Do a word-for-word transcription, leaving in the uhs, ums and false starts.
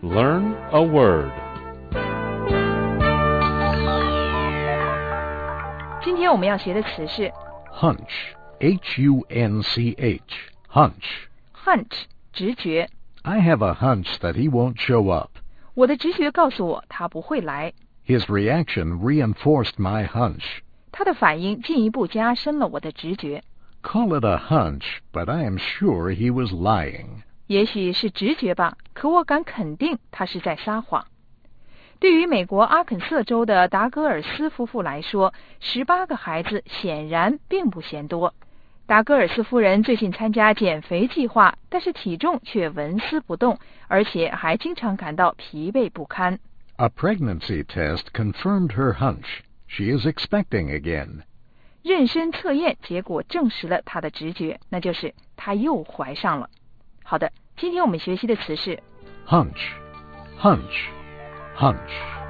Learn a word. 今天我们要学的词是 hunch, H U N C H, hunch. hunch, 直觉。 I have a hunch that he won't show up. 我的直觉告诉我他不会来。 His reaction reinforced my hunch. 他的反应进一步加深了我的直觉。 Call it a hunch, but I am sure he was lying. 也许是直觉吧，可我敢肯定他是在撒谎。对于美国阿肯色州的达格尔斯夫妇来说，十八个孩子显然并不嫌多。达格尔斯夫人最近参加减肥计划，但是体重却纹丝不动，而且还经常感到疲惫不堪。 A pregnancy test confirmed her hunch. She is expecting again. 妊娠测验结果证实了她的直觉，那就是她又怀上了。好的，今天我们学习的词是 hunch, hunch, hunch.